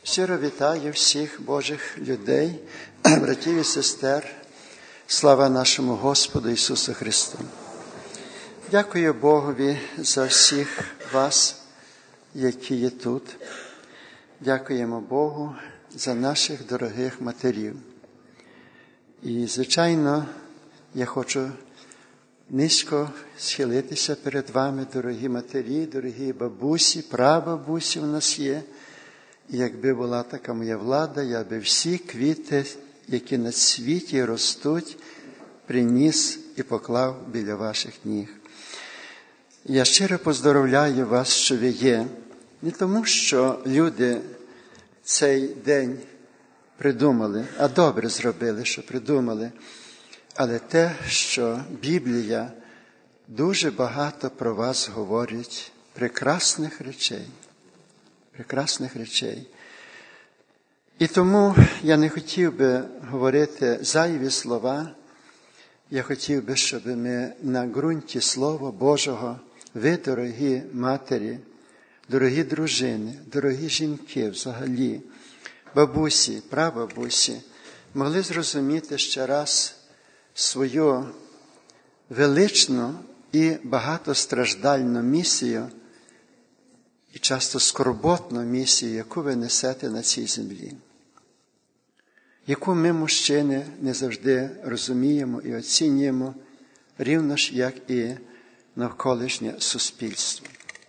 Щиро вітаю всіх Божих людей, братів і сестер. Слава нашому Господу Ісусу Христу. Дякую Богові за всіх вас, які є тут. Дякуємо Богу за наших дорогих матерів. І, звичайно, я хочу низько схилитися перед вами, дорогі матері, дорогі бабусі, прабабусі в нас є. І якби була така моя влада, я би всі квіти, які на світі ростуть, приніс і поклав біля ваших ніг. Я щиро поздоровляю вас, що ви є. Не тому, що люди цей день придумали, а добре зробили, що придумали, але те, що Біблія дуже багато про вас говорить, прекрасних речей. Прекрасних речей. І тому я не хотів би говорити зайві слова. Я хотів би, щоб ми на ґрунті Слова Божого, ви, дорогі матері, дорогі дружини, дорогі жінки взагалі, бабусі, прабабусі, могли зрозуміти ще раз свою величну і багатостраждальну місію, і часто скорботну місію, яку ви несете на цій землі, яку ми, мужчини, не завжди розуміємо і оцінюємо, рівно ж, як і навколишнє суспільство.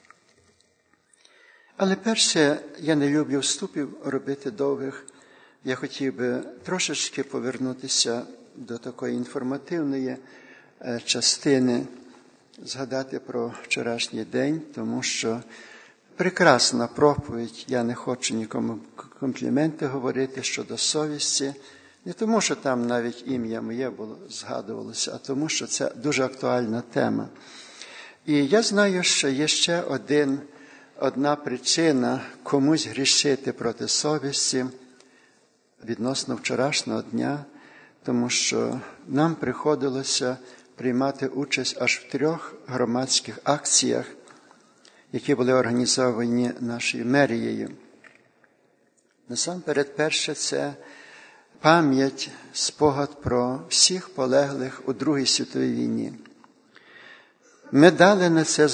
Але перше, я не люблю вступів робити довгих, я хотів би трошечки повернутися до такої інформативної частини, згадати про вчорашній день, тому що прекрасна проповідь, я не хочу нікому компліменти говорити щодо совісті, не тому, що там навіть ім'я моє було згадувалося, а тому, що це дуже актуальна тема. І я знаю, що є ще одна причина комусь грішити проти совісті відносно вчорашнього дня, тому що нам приходилося приймати участь аж в 3 громадських акціях, які були організовані нашою мерією. Насамперед, перше – це пам'ять, спогад про всіх полеглих у Другій світовій війні. Ми дали на це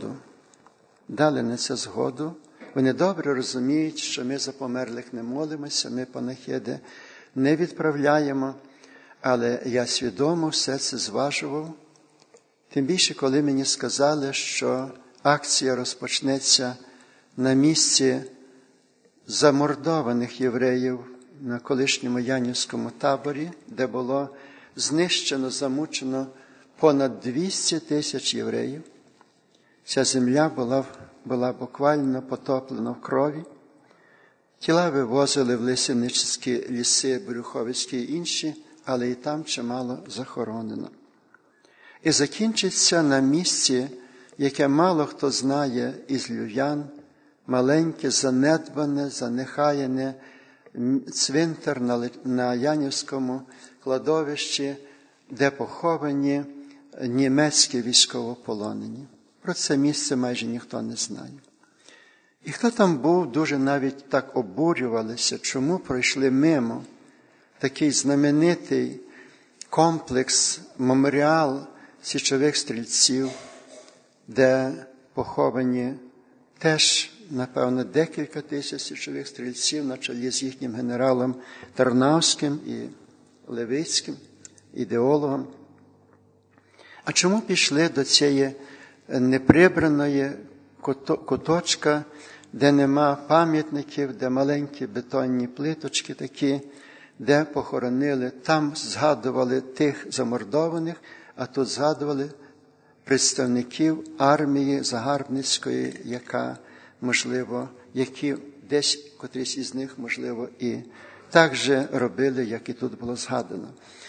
згоду. Вони добре розуміють, що ми за померлих не молимося, ми панахиди не відправляємо, але я свідомо все це зважував. Тим більше, коли мені сказали, що акція розпочнеться на місці замордованих євреїв на колишньому Янівському таборі, де було знищено, замучено понад 200 тисяч євреїв. Ця земля була буквально потоплена в крові. Тіла вивозили в лісівничі ліси, Брюховицькі і інші, але і там чимало захоронено. І закінчиться на місці, яке мало хто знає із львів'ян, маленьке, занедбане, занехаяне цвинтар на Янівському кладовищі, де поховані німецькі військовополонені. Про це місце майже ніхто не знає. І хто там був, дуже навіть так обурювалися, чому пройшли мимо такий знаменитий комплекс, меморіал січових стрільців, де поховані теж, напевно, декілька тисяч січових стрільців на чолі з їхнім генералом Тарнавським і Левицьким, ідеологом. А чому пішли до цієї неприбраної куточка, де нема пам'ятників, де маленькі бетонні плиточки такі, де похоронили, там згадували тих замордованих, а тут згадували представників армії загарбницької, яка, можливо, які десь котрісь із них, можливо, і так же робили, як і тут було згадано.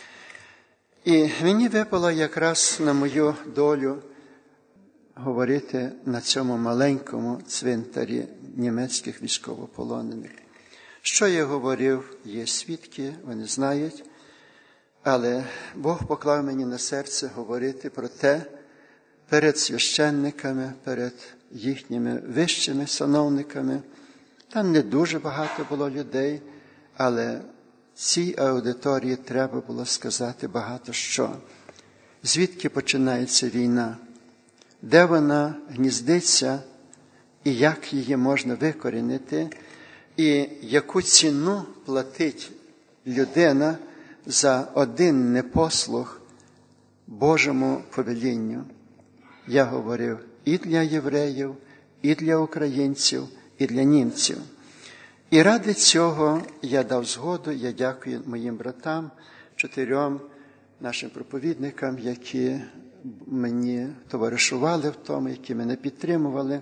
І мені випало якраз на мою долю говорити на цьому маленькому цвинтарі німецьких військовополонених. Що я говорив, є свідки, вони знають, але Бог поклав мені на серце говорити про те перед священниками, перед їхніми вищими сановниками, Там не дуже багато було людей, але цій аудиторії треба було сказати багато що. Звідки починається війна? Де вона гніздиться і як її можна викорінити? І яку ціну платить людина за один непослух Божому повелінню? Я говорив і для євреїв, і для українців, і для німців. І ради цього я дав згоду, я дякую моїм братам, 4 нашим проповідникам, які мені товаришували в тому, які мене підтримували.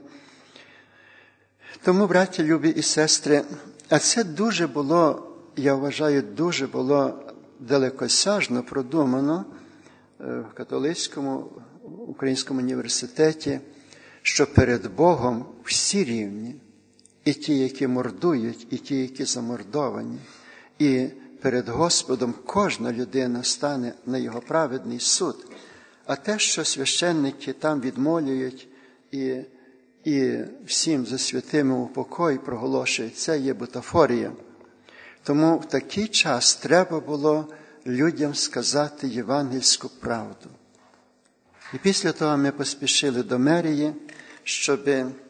Тому, браття, любі і сестри, а це дуже було, я вважаю, дуже було далекосяжно продумано в католицькому українському університеті, що перед Богом всі рівні, і ті, які мордують, і ті, які замордовані, і перед Господом кожна людина стане на його праведний суд. А те, що священники там відмолюють і всім за святими упокой проголошують, це є бутафорія. Тому в такий час треба було людям сказати євангельську правду. І після того ми поспішили до мерії, щоб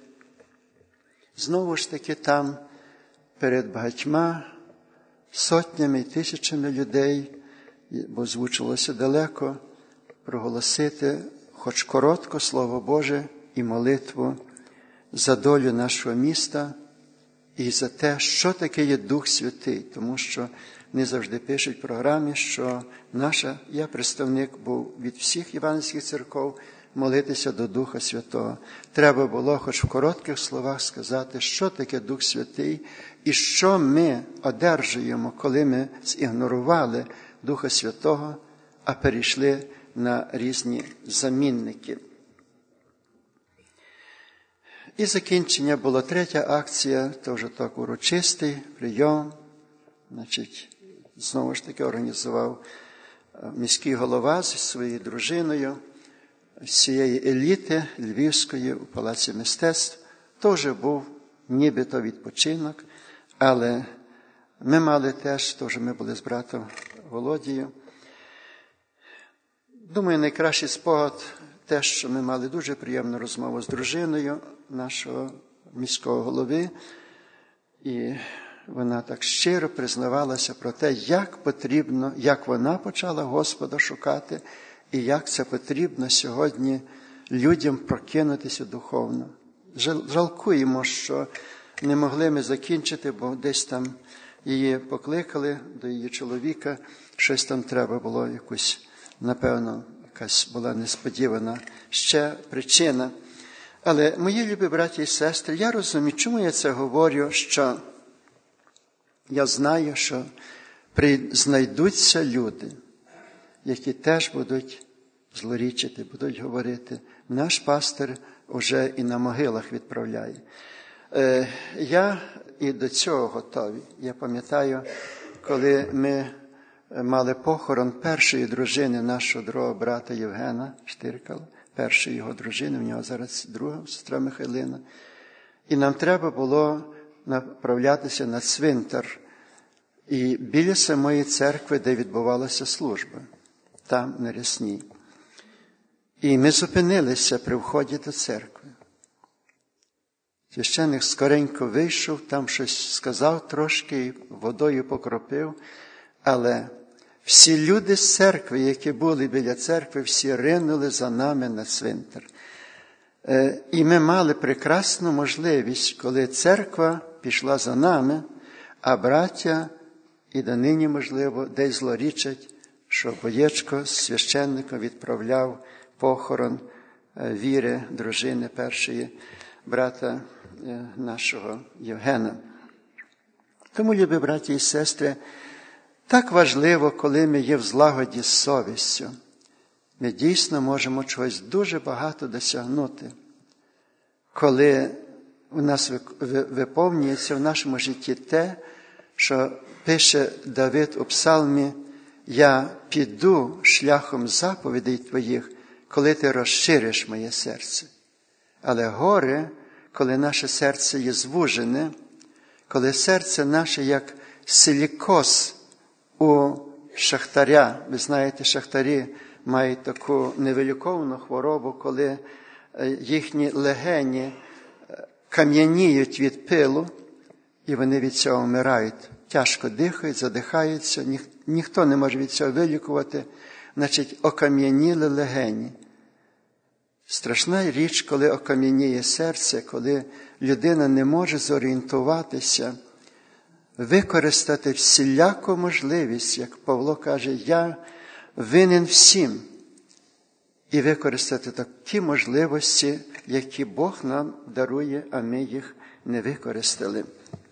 знову ж таки там перед багатьма сотнями і тисячами людей, бо звучилося далеко, проголосити хоч коротко Слово Боже і молитву за долю нашого міста і за те, що таке є Дух Святий. Тому що не завжди пишуть в програмі, що я представник був від всіх євангельських церков, молитися до Духа Святого. Треба було хоч в коротких словах сказати, що таке Дух Святий і що ми одержуємо, коли ми зігнорували Духа Святого, а перейшли на різні замінники. І закінчення була 3-я акція, теж так урочистий прийом. Знову ж таки організував міський голова зі своєю дружиною, з цієї еліти Львівської у Палаці мистецтв. Теж був нібито відпочинок, але ми мали теж ми були з братом Володією. Думаю, найкращий спогад те, що ми мали дуже приємну розмову з дружиною нашого міського голови, і вона так щиро признавалася про те, як потрібно, як вона почала Господа шукати, і як це потрібно сьогодні людям прокинутися духовно. Жалкуємо, що не могли ми закінчити, бо десь там її покликали до її чоловіка, щось там треба було якусь, напевно, якась була несподівана ще причина. Але, мої любі браті і сестри, я розумію, чому я це говорю, що я знаю, що знайдуться люди, які теж будуть злорічити, будуть говорити, наш пастир уже і на могилах відправляє. Я і до цього готовий. Я пам'ятаю, коли ми мали похорон першої дружини нашого другого брата Євгена Штиркала, першої його дружини, в нього зараз друга, сестра Михайлина. І нам треба було направлятися на цвинтар. І біля самої церкви, де відбувалася служба, там на Рясній. І ми зупинилися при вході до церкви. Священник скоренько вийшов, там щось сказав трошки, водою покропив, але всі люди з церкви, які були біля церкви, всі ринули за нами на цвинтар. І ми мали прекрасну можливість, коли церква пішла за нами, а браття, і донині, можливо, десь злорічать, що Боєчко з священником відправляв похорон Віри, дружини першої брата нашого Євгена. Тому, любі браті і сестри, так важливо, коли ми є в злагоді з совістю. Ми дійсно можемо чогось дуже багато досягнути, коли у нас виповнюється в нашому житті те, що пише Давид у псалмі: «Я піду шляхом заповідей твоїх, коли ти розшириш моє серце». Але горе, коли наше серце є звужене, коли серце наше як силікоз у шахтаря. Ви знаєте, шахтарі мають таку невиліковну хворобу, коли їхні легені кам'яніють від пилу, і вони від цього вмирають. Тяжко дихають, задихаються, ніхто не може від цього вилікувати. Значить, окам'яніли легені. Страшна річ, коли окам'яніє серце, коли людина не може зорієнтуватися, використати всіляку можливість, як Павло каже, я винен всім, і використати такі можливості, які Бог нам дарує, а ми їх не використали.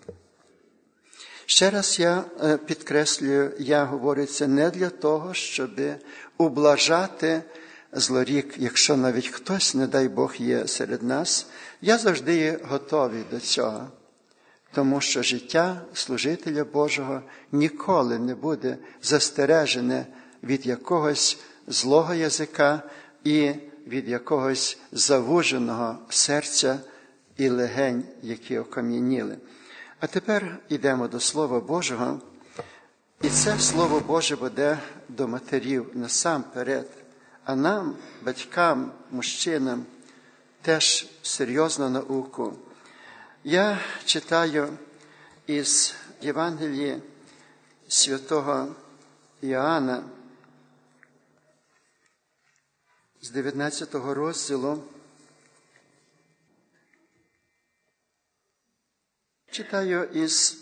Ще раз я підкреслюю, я говорю це не для того, щоб ублажати злорік, якщо навіть хтось, не дай Бог, є серед нас, я завжди є готовий до цього. Тому що життя служителя Божого ніколи не буде застережене від якогось злого язика і від якогось завуженого серця і легень, які окам'яніли. А тепер йдемо до Слова Божого. І це Слово Боже буде до матерів насамперед. А нам, батькам, мужчинам, теж серйозну науку. Я читаю із Євангелії святого Іоанна з 19 розділу. Читаю із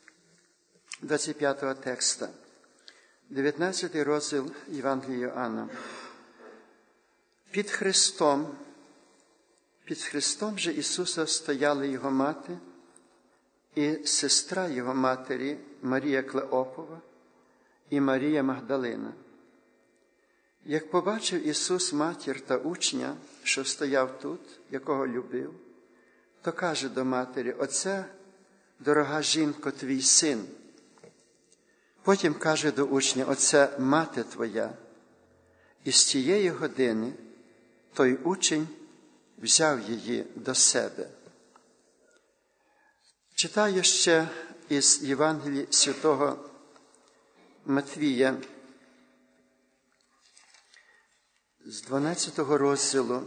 25 текста. 19 розділ Євангелія Іоанна. Під Христом же Ісуса стояли Його мати і сестра Його матері Марія Клеопова і Марія Магдалина. Як побачив Ісус матір та учня, що стояв тут, якого любив, то каже до матері: «Оце, дорога жінко, твій син». Потім каже до учня: «Оце мати твоя». І з тієї години той учень взяв її до себе. Читаю ще із Євангелії святого Матвія з 12 розділу.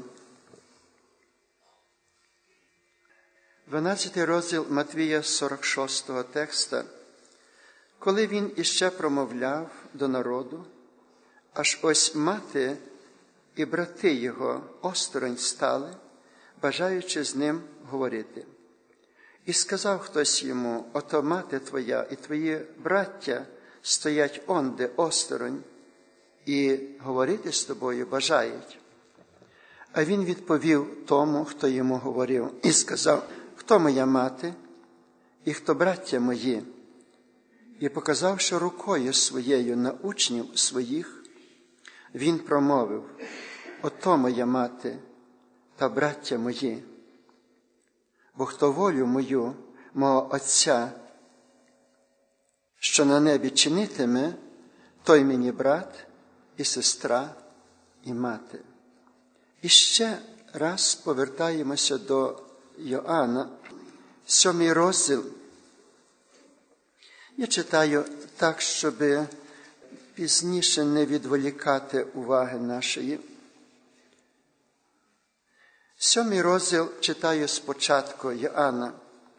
12 розділ Матвія 46 текста. Коли він іще промовляв до народу, аж ось мати і брати його осторонь стали, бажаючи з ним говорити. І сказав хтось йому: «Ото мати твоя і твої браття стоять онде осторонь, і говорити з тобою бажають». А він відповів тому, хто йому говорив, і сказав: «Хто моя мати і хто браття мої?» І, показавши рукою своєю на учнів своїх, він промовив: «Ото моя мати та браття мої. Бо хто волю мою, мого Отця, що на небі чинитиме, той мені брат і сестра і мати». І ще раз повертаємося до Йоанна, 7 розділ. Я читаю так, щоб пізніше не відволікати уваги нашої. 7 розділ читаю спочатку Йоанна.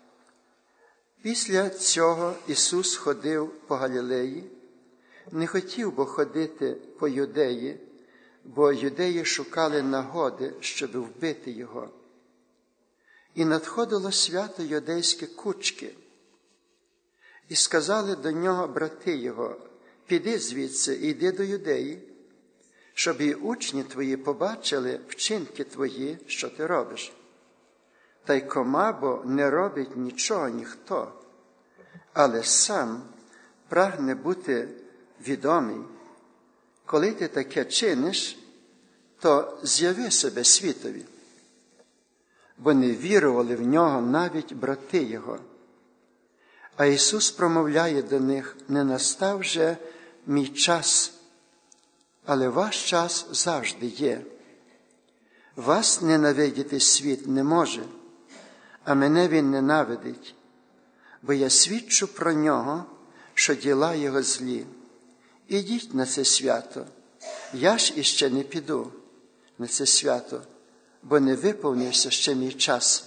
Після цього Ісус ходив по Галілеї, не хотів бо ходити по Юдеї, бо юдеї шукали нагоди, щоб вбити Його. І надходило свято юдейське кучки. І сказали до нього брати Його: «Піди звідси і йди до Юдеї, щоб і учні твої побачили вчинки твої, що ти робиш. Та й кома бо не робить нічого ніхто, але сам прагне бути відомий. Коли ти таке чиниш, то з'яви себе світові». Бо не вірували в нього навіть брати Його. А Ісус промовляє до них: «Не настав же мій час, але ваш час завжди є. Вас ненавидіти світ не може, а мене він ненавидить, бо я свідчу про нього, що діла його злі. Ідіть на це свято, я ж іще не піду на це свято, бо не виповнився ще мій час.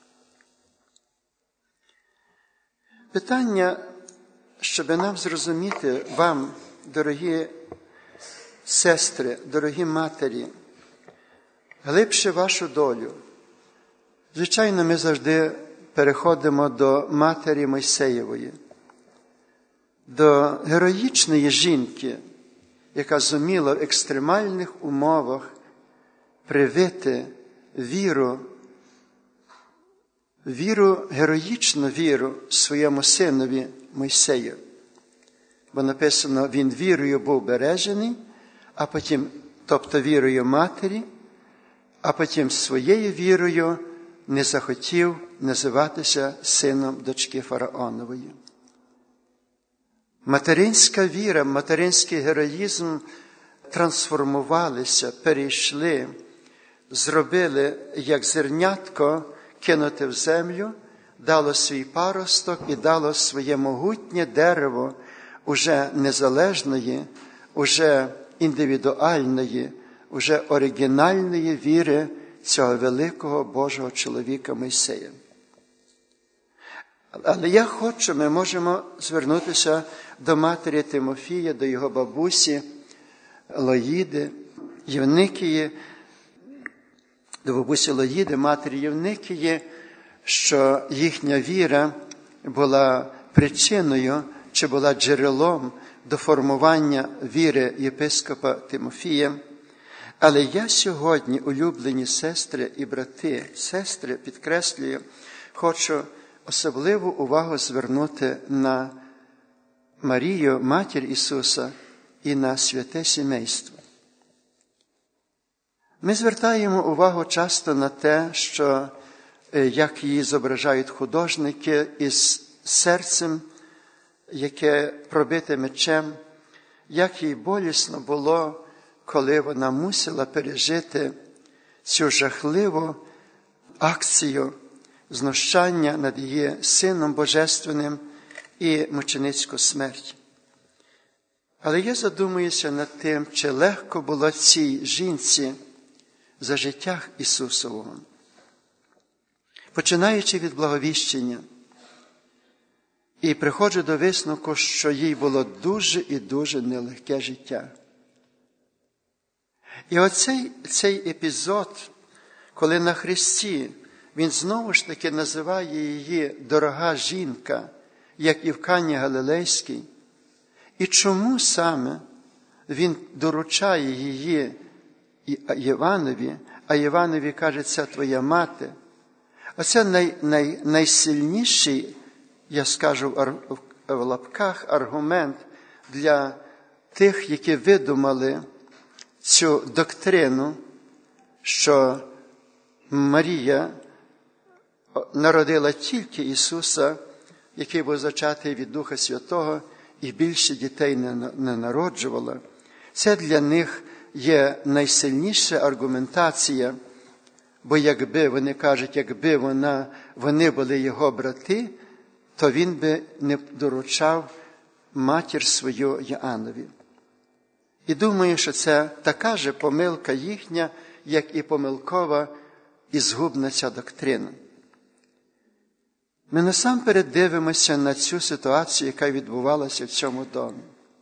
Питання, щоб нам зрозуміти вам, дорогі сестри, дорогі матері, глибше вашу долю. Звичайно, ми завжди переходимо до матері Мойсеєвої, до героїчної жінки, яка зуміла в екстремальних умовах привити героїчну віру своєму синові Мойсею. Бо написано, він вірою був бережений, а потім, тобто вірою матері, а потім своєю вірою не захотів називатися сином дочки фараонової. Материнська віра, материнський героїзм трансформувалися, перейшли, зробили, як зернятко кинуте в землю, дало свій паросток і дало своє могутнє дерево уже незалежної, уже індивідуальної, уже оригінальної віри цього великого Божого чоловіка Мойсея. Але ми можемо звернутися до матері Тимофія, до його бабусі Лоїди, Євникії, до бабусі Лоїди, матері Євникії, що їхня віра була причиною чи була джерелом до формування віри єпископа Тимофія. Але я сьогодні, улюблені сестри і брати, сестри, підкреслюю, хочу особливу увагу звернути на Марію, матір Ісуса, і на святе сімейство. Ми звертаємо увагу часто на те, що як її зображають художники із серцем, яке пробите мечем, як їй болісно було, коли вона мусила пережити цю жахливу акцію знущання над її Сином Божественним і мученицьку смерть. Але я задумуюся над тим, чи легко було цій жінці за життя Ісусового. Починаючи від благовіщення, і приходжу до висновку, що їй було дуже і дуже нелегке життя. І цей епізод, коли на хресті він знову ж таки називає її дорога жінка, як і в Кані Галилейській, і чому саме він доручає її Іванові, а Іванові каже, це твоя мати. Оце найсильніший, я скажу в лапках, аргумент для тих, які видумали цю доктрину, що Марія народила тільки Ісуса, який був зачатий від Духа Святого, і більше дітей не народжувала. Це для них є найсильніша аргументація, бо якби, вони кажуть, якби вони були його брати, то він би не доручав матір свою Йоаннові. І думаю, що це така же помилка їхня, як і помилкова і згубна ця доктрина. Ми насамперед дивимося на цю ситуацію, яка відбувалася в цьому домі.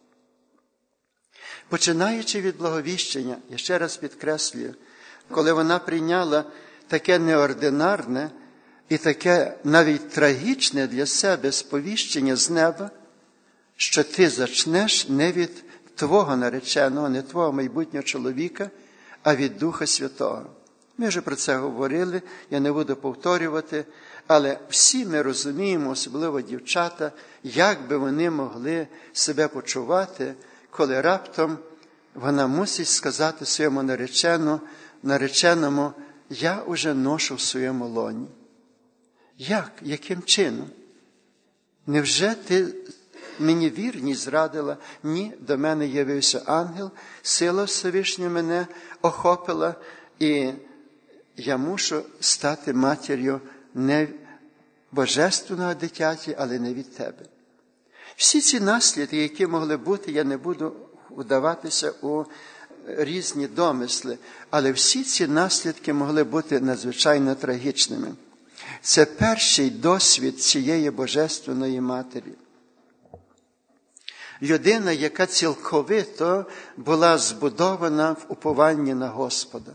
Починаючи від благовіщення, я ще раз підкреслюю, коли вона прийняла таке неординарне і таке навіть трагічне для себе сповіщення з неба, що ти зачнеш не від твого нареченого, не твого майбутнього чоловіка, а від Духа Святого. Ми вже про це говорили, я не буду повторювати, але всі ми розуміємо, особливо дівчата, як би вони могли себе почувати, коли раптом вона мусить сказати своєму нареченому, я уже ношу в своєму лоні. Як? Яким чином? Невже ти мені вірність зрадила? Ні, до мене явився ангел, сила Всевишня мене охопила, і я мушу стати матір'ю не божественного дитяті, але не від тебе. Всі ці наслідки, які могли бути, я не буду вдаватися у різні домисли, але всі ці наслідки могли бути надзвичайно трагічними. Це перший досвід цієї Божественної Матері. Людина, яка цілковито була збудована в упованні на Господа.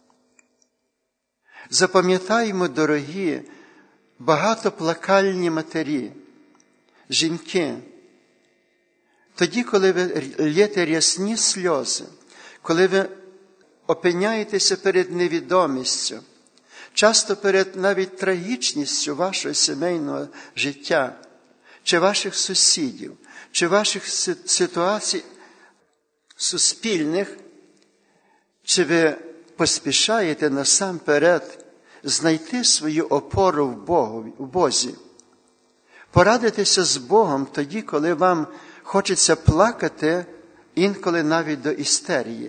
Запам'ятаємо, дорогі, багатоплакальні матері, жінки, тоді, коли ви лєте рясні сльози, коли ви опиняєтеся перед невідомістю, часто перед навіть трагічністю вашого сімейного життя, чи ваших сусідів, чи ваших ситуацій суспільних, чи ви поспішаєте насамперед знайти свою опору в Бозі, порадитися з Богом тоді, коли вам хочеться плакати, інколи навіть до істерії.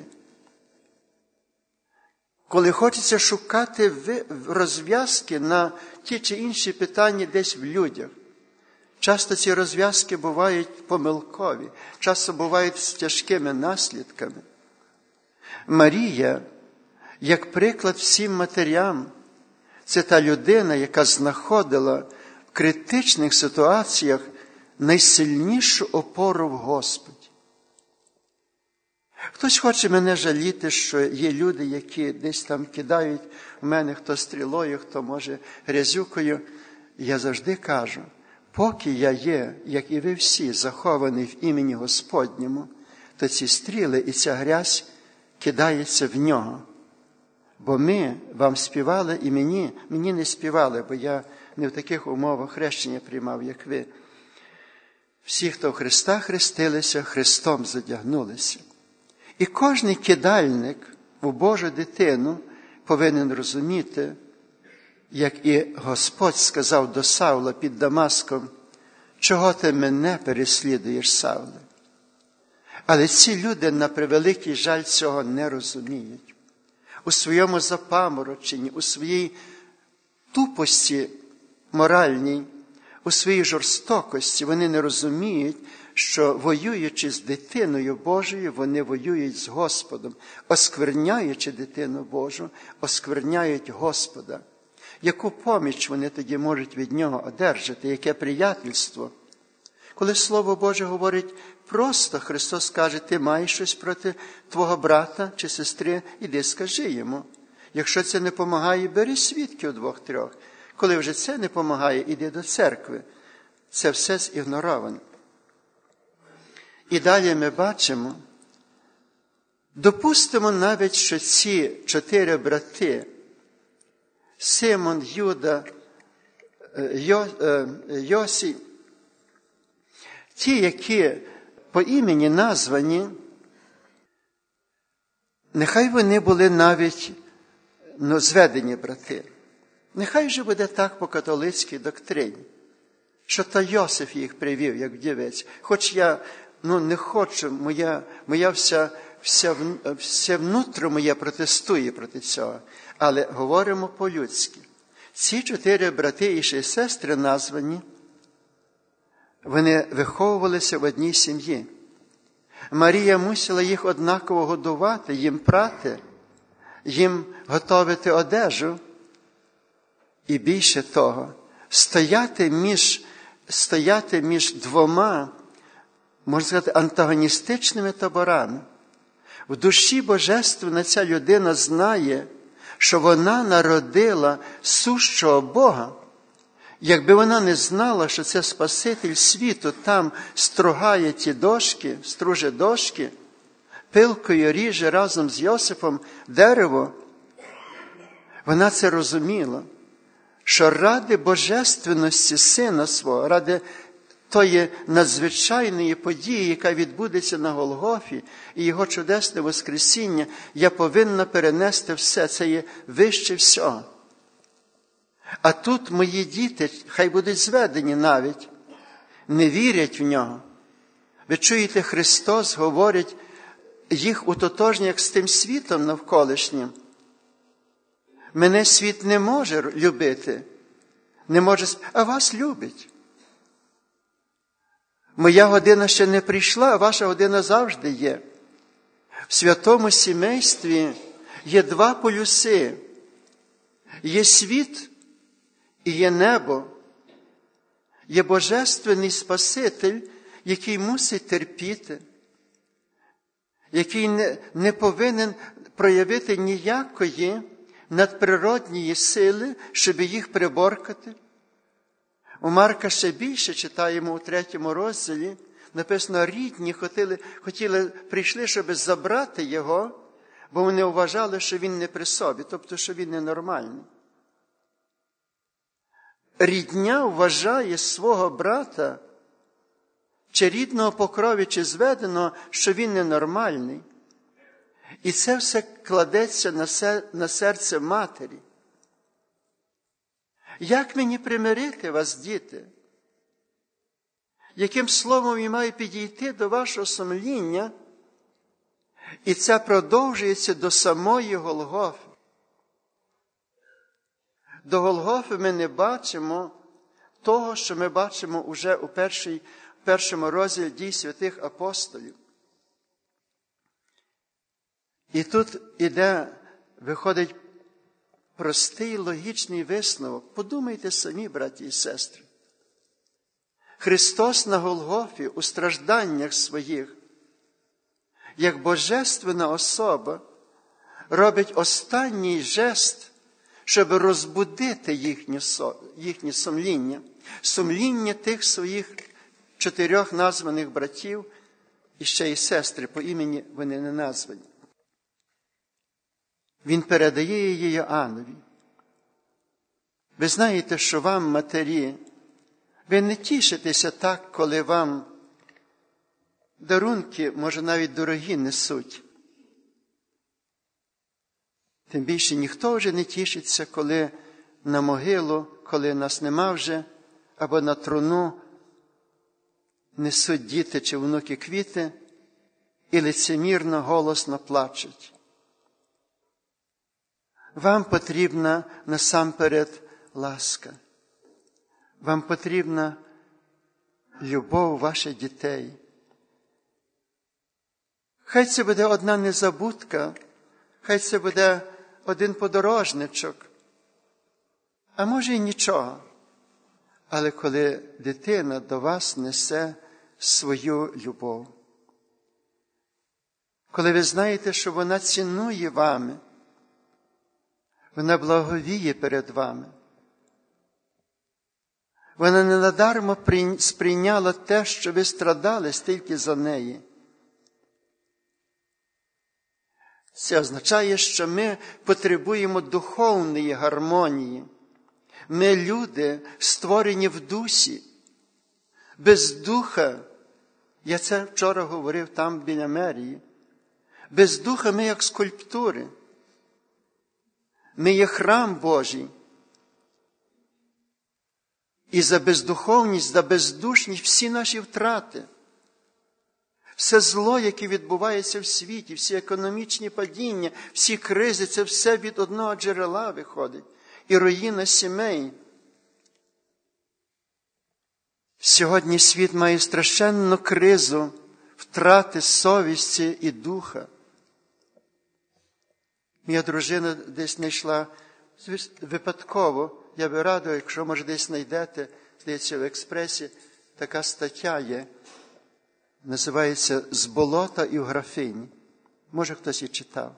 Коли хочеться шукати розв'язки на ті чи інші питання десь в людях. Часто ці розв'язки бувають помилкові, часто бувають з тяжкими наслідками. Марія, як приклад всім матерям, це та людина, яка знаходила в критичних ситуаціях найсильнішу опору в Господі. Хтось хоче мене жаліти, що є люди, які десь там кидають в мене хто стрілою, хто, може, грязюкою. Я завжди кажу, поки я є, як і ви всі, захований в імені Господньому, то ці стріли і ця грязь кидається в нього. Бо ми вам співали і мені не співали, бо я не в таких умовах хрещення приймав, як ви. Всі, хто в Христа хрестилися, Христом задягнулися. І кожний кидальник у Божу дитину повинен розуміти, як і Господь сказав до Савла під Дамаском, чого ти мене переслідуєш, Савле? Але ці люди, на превеликий жаль, цього не розуміють. У своєму запамороченні, у своїй тупості моральній, у своїй жорстокості вони не розуміють, що, воюючи з дитиною Божою, вони воюють з Господом. Оскверняючи дитину Божу, оскверняють Господа. Яку поміч вони тоді можуть від Нього одержати, яке приятельство? Коли Слово Боже говорить просто, Христос каже, ти маєш щось проти твого брата чи сестри, іди скажи йому. Якщо це не допомагає, бери свідків 2-3. Коли вже це не допомагає, іди до церкви. Це все зігноровано. І далі ми бачимо, допустимо навіть, що ці 4 брати, Симон, Юда, Йосій, ті, які по імені названі, нехай вони були навіть зведені брати. Нехай же буде так по католицькій доктрині, що то Йосиф їх привів, як вдівець. Хоч я не хочу, моя все внутрі моє протестує проти цього. Але говоримо по-людськи. Ці 4 брати і 6 сестри названі, вони виховувалися в одній сім'ї. Марія мусила їх однаково годувати, їм прати, їм готовити одежу. І більше того, стояти між 2, можна сказати, антагоністичними таборами. В душі божественна ця людина знає, що вона народила сущого Бога. Якби вона не знала, що це Спаситель світу, там стругає ті дошки, струже дошки, пилкою ріже разом з Йосифом дерево, вона це розуміла, що ради божественності Сина свого, ради тої надзвичайної події, яка відбудеться на Голгофі, і Його чудесне воскресіння, я повинна перенести все, це є вище всього. А тут мої діти, хай будуть зведені навіть, не вірять в Нього. Ви чуєте, Христос говорить, їх утотожнює як з тим світом навколишнім. Мене світ не може любити, Не може, а вас любить. Моя година ще не прийшла, а ваша година завжди є. В святому сімействі є два полюси. Є світ і є небо. Є Божественний Спаситель, який мусить терпіти, який не повинен проявити ніякої надприродньої сили, щоб їх приборкати. У Марка ще більше читаємо у 3 розділі, написано, рідні прийшли, щоб забрати його, бо вони вважали, що він не при собі, тобто, що він ненормальний. Рідня вважає свого брата, чи рідного по крові, чи зведеного, що він ненормальний. І це все кладеться на серце матері. Як мені примирити вас, діти? Яким словом я маю підійти до вашого сумління? І це продовжується до самої Голгофи. До Голгофи ми не бачимо того, що ми бачимо уже у першому розділі дій святих апостолів. І тут виходить простий логічний висновок. Подумайте самі, браті і сестри. Христос на Голгофі у стражданнях своїх, як божественна особа, робить останній жест, щоб розбудити їхнє сумління. Сумління тих своїх 4 названих братів і ще й сестри, по імені вони не названі. Він передає її Йоаннові. Ви знаєте, що вам, матері, ви не тішитеся так, коли вам дарунки, може, навіть дорогі, несуть. Тим більше ніхто вже не тішиться, коли на могилу, коли нас нема вже, або на труну несуть діти чи внуки квіти і лицемірно, голосно плачуть. Вам потрібна насамперед ласка. Вам потрібна любов ваших дітей. Хай це буде одна незабудка, хай це буде один подорожничок, а може й нічого. Але коли дитина до вас несе свою любов, коли ви знаєте, що вона цінує вами, вона благовіє перед вами, вона ненадармо сприйняла те, що ви страдали стільки за неї. Це означає, що ми потребуємо духовної гармонії. Ми люди, створені в дусі. Без духа, я це вчора говорив там біля мерії, без духа ми як скульптури. Ми є храм Божий. І за бездуховність, за бездушність всі наші втрати. Все зло, яке відбувається в світі, всі економічні падіння, всі кризи, це все від одного джерела виходить. І руїна сімей. Сьогодні світ має страшенну кризу втрати совісті і духа. Моя дружина десь знайшла випадково, я би радив, якщо, може, десь знайдете, здається, в Експресі, така стаття є, називається «З болота і в графині». Може, хтось і читав.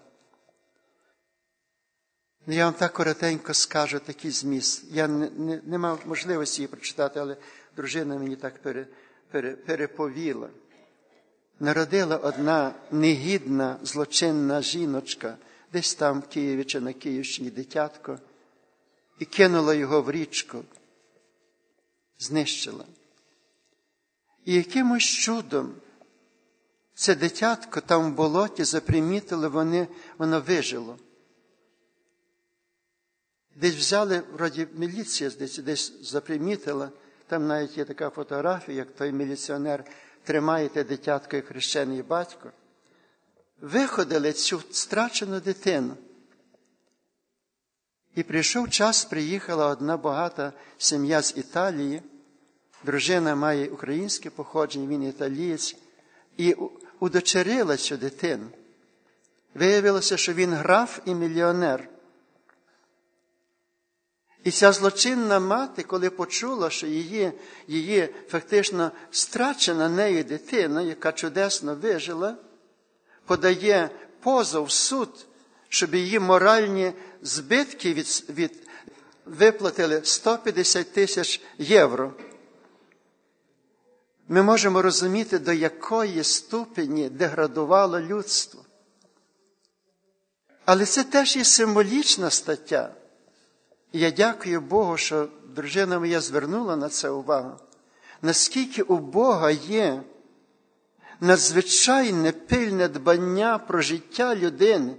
Я вам так коротенько скажу такий зміст. Я не мав можливості її прочитати, але дружина мені так переповіла. Народила одна негідна, злочинна жіночка, десь там в Києві чи на Київщині дитятко, і кинула його в річку, знищила. І якимось чудом це дитятко там в болоті запримітили, воно вижило. Десь взяли, вроді міліція десь запримітила, там навіть є така фотографія, як той міліціонер тримає те дитятко як хрещений батько. Виходили цю страчену дитину. І прийшов час, приїхала одна багата сім'я з Італії. Дружина має українське походження, він італієць. І удочерила цю дитину. Виявилося, що він граф і мільйонер. І ця злочинна мати, коли почула, що її фактично страчена нею дитина, яка чудесно вижила, подає позов в суд, щоб її моральні збитки виплатили 150 тисяч євро. Ми можемо розуміти, до якої ступені деградувало людство. Але це теж є символічна стаття. І я дякую Богу, що дружина моя звернула на це увагу. Наскільки у Бога є надзвичайне пильне дбання про життя людини.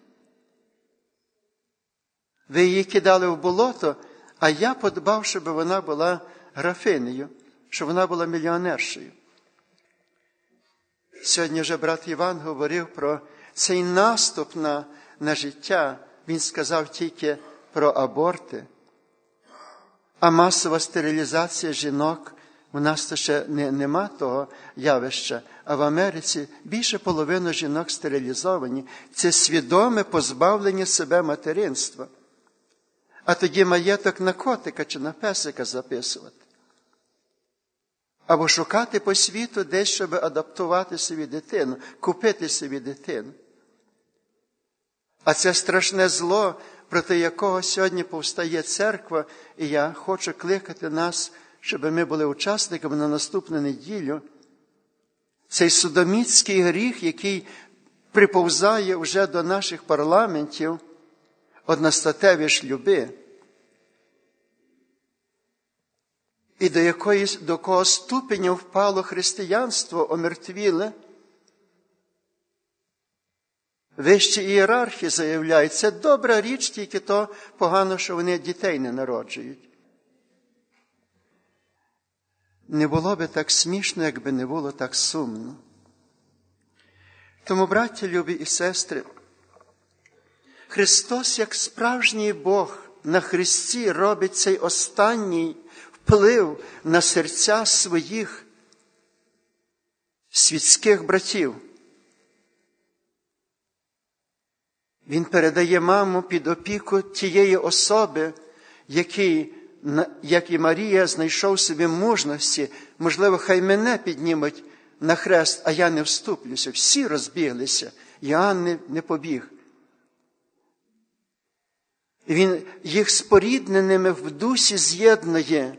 Ви її кидали в болото, а я подбав, щоб вона була графинею, щоб вона була мільйонершею. Сьогодні вже брат Іван говорив про цей наступ на життя. Він сказав тільки про аборти. А масова стерилізація жінок, у нас то ще нема того явища. А в Америці більше половини жінок стерилізовані. Це свідоме позбавлення себе материнства. А тоді маєток на котика чи на песика записувати. Або шукати по світу десь, щоб адаптувати собі дитину, купити собі дитину. А це страшне зло, проти якого сьогодні повстає церква, і я хочу кликати нас, щоб ми були учасниками на наступну неділю. Цей содомітський гріх, який приповзає вже до наших парламентів, одностатеві шлюби. І до якого ступеня впало християнство, омертвіле. Вищі ієрархи заявляють, це добра річ, тільки то погано, що вони дітей не народжують. Не було би так смішно, якби не було так сумно. Тому, браття любі і сестри, Христос, як справжній Бог, на Христі робить цей останній вплив на серця своїх світських братів. Він передає маму під опіку тієї особи, який, як і Марія, знайшов собі мужності. Можливо, хай мене піднімуть на хрест, а я не вступлюся. Всі розбіглися. Іоанн не побіг. Він їх спорідненими в дусі з'єднує.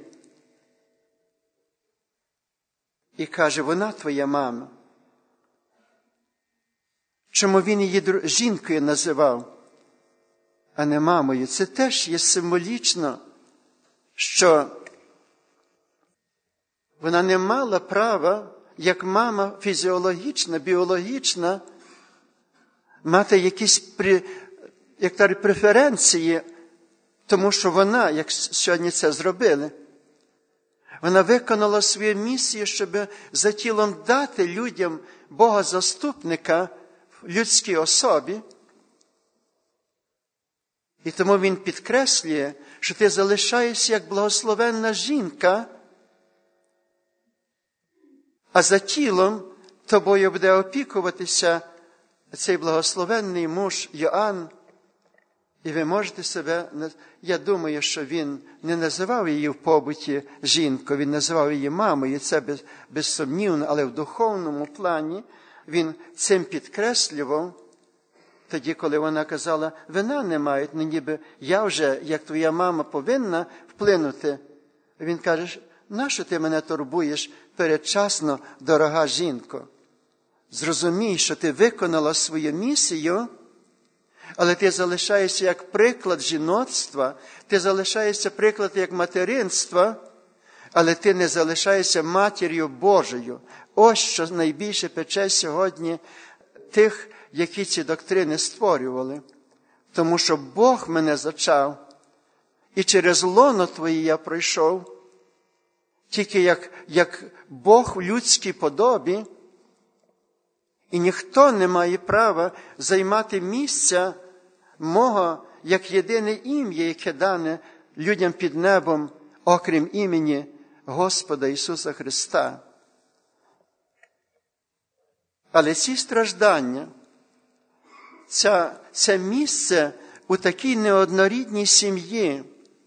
І каже, вона твоя мама. Чому він її жінкою називав, а не мамою? Це теж є символічно, що вона не мала права, як мама фізіологічна, біологічна, мати якісь преференції, тому що вона, як сьогодні це зробили, вона виконала свою місію, щоб за тілом дати людям Бога-заступника в людській особі. І тому він підкреслює, що ти залишаєшся як благословенна жінка, а за тілом тобою буде опікуватися цей благословенний муж Йоанн. І ви можете себе, я думаю, що він не називав її в побуті жінкою, він називав її мамою, і це безсумнівно, але в духовному плані він цим підкреслював, тоді, коли вона казала, вина не мають, ніби я вже, як твоя мама, повинна вплинути. Він каже, нащо ти мене турбуєш передчасно, дорога жінко? Зрозумій, що ти виконала свою місію, але ти залишаєшся як приклад жіноцтва, ти залишаєшся приклад як материнства, але ти не залишаєшся матір'ю Божою. Ось що найбільше пече сьогодні тих, які ці доктрини створювали. Тому що Бог мене зачав, і через лоно твоє я пройшов, тільки як Бог в людській подобі, і ніхто не має права займати місця мого як єдине ім'я, яке дане людям під небом, окрім імені Господа Ісуса Христа. Але ці страждання, це місце у такій неоднорідній сім'ї,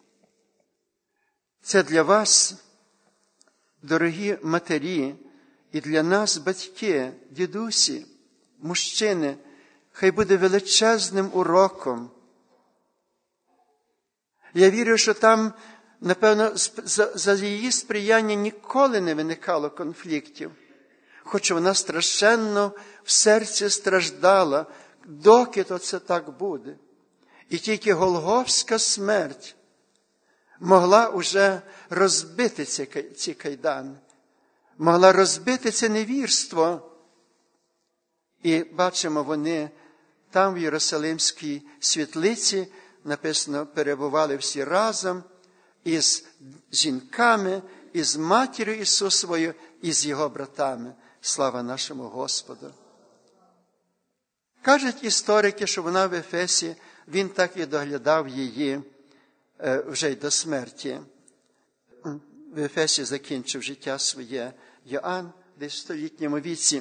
це для вас, дорогі матері, і для нас, батьки, дідусі, мужчини, хай буде величезним уроком. Я вірю, що там, напевно, за її сприяння ніколи не виникало конфліктів, хоч вона страшенно в серці страждала, доки то це так буде. І тільки Голгофська смерть могла уже розбити ці кайдани, могла розбити це невірство. І бачимо, вони там, в Єрусалимській світлиці, написано, перебували всі разом із жінками, із матір'ю Ісусовою, і з його братами. Слава нашому Господу! Кажуть історики, що вона в Ефесі, він так і доглядав її вже й до смерті. В Ефесі закінчив життя своє Йоанн десь в столітньому віці.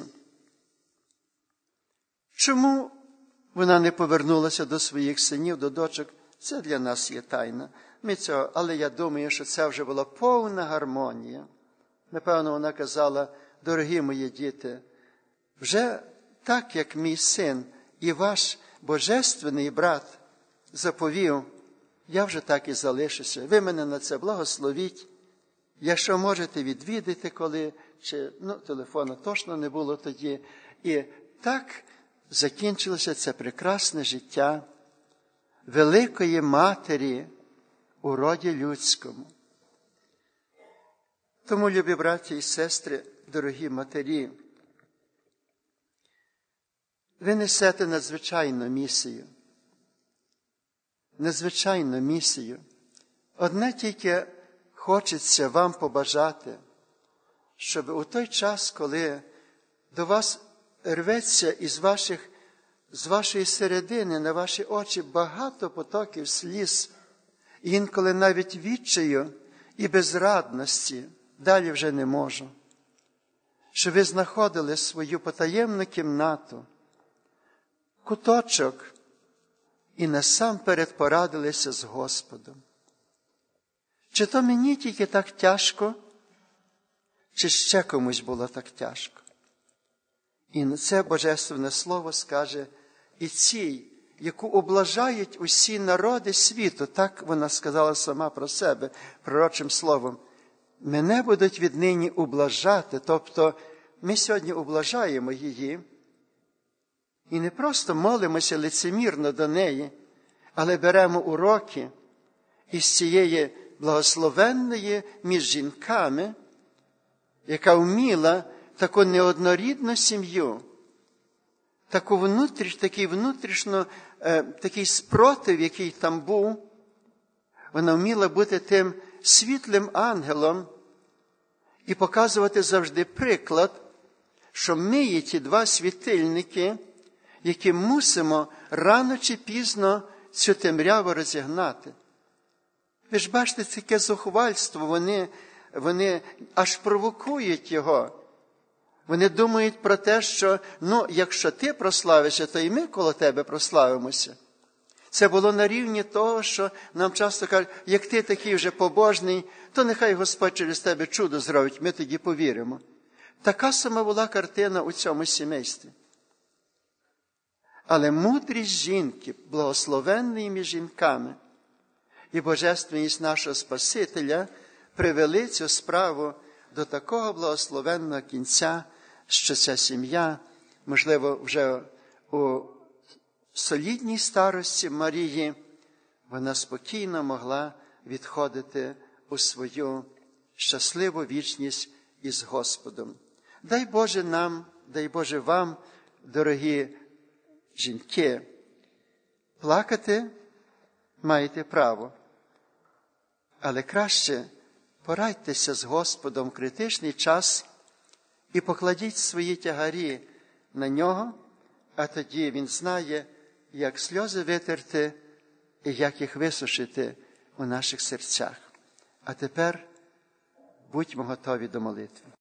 Чому вона не повернулася до своїх синів, до дочок? Це для нас є тайна. Але я думаю, що це вже була повна гармонія. Напевно, вона казала: дорогі мої діти, вже так, як мій син і ваш божественний брат заповів, я вже так і залишуся. Ви мене на це благословіть. Якщо можете, відвідати коли, телефону точно не було тоді. І так закінчилося це прекрасне життя великої матері у роді людському. Тому, любі браті і сестри, дорогі матері, ви несете надзвичайну місію. Надзвичайну місію. Одне тільки хочеться вам побажати, щоб у той час, коли до вас рветься з вашої середини на ваші очі багато потоків сліз, інколи навіть відчаю і безрадності, далі вже не можу, щоб ви знаходили свою потаємну кімнату, куточок, і насамперед порадилися з Господом. Чи то мені тільки так тяжко, чи ще комусь було так тяжко? І на це Божественне Слово скаже: і цій, яку облажають усі народи світу, так вона сказала сама про себе пророчим словом, мене будуть віднині облажати. Тобто ми сьогодні облажаємо її, і не просто молимося лицемірно до неї, але беремо уроки із цієї благословенної між жінками, яка вміла таку неоднорідну сім'ю, такий спротив, який там був, вона вміла бути тим світлим ангелом і показувати завжди приклад, що ми є ті два світильники, які мусимо рано чи пізно цю темряву розігнати. Ви ж бачите, таке зухвальство, вони аж провокують його. Вони думають про те, що, якщо ти прославишся, то і ми коло тебе прославимося. Це було на рівні того, що нам часто кажуть: як ти такий вже побожний, то нехай Господь через тебе чудо зробить, ми тоді повіримо. Така сама була картина у цьому сімействі. Але мудрість жінки, благословенними жінками, і божественність нашого Спасителя привели цю справу до такого благословенного кінця, що ця сім'я, можливо, вже у солідній старості Марії, вона спокійно могла відходити у свою щасливу вічність із Господом. Дай Боже нам, дай Боже вам, дорогі жінки, плакати маєте право, але краще порадьтеся з Господом в критичний час і покладіть свої тягарі на нього, а тоді Він знає, як сльози витерти і як їх висушити у наших серцях. А тепер будьмо готові до молитви.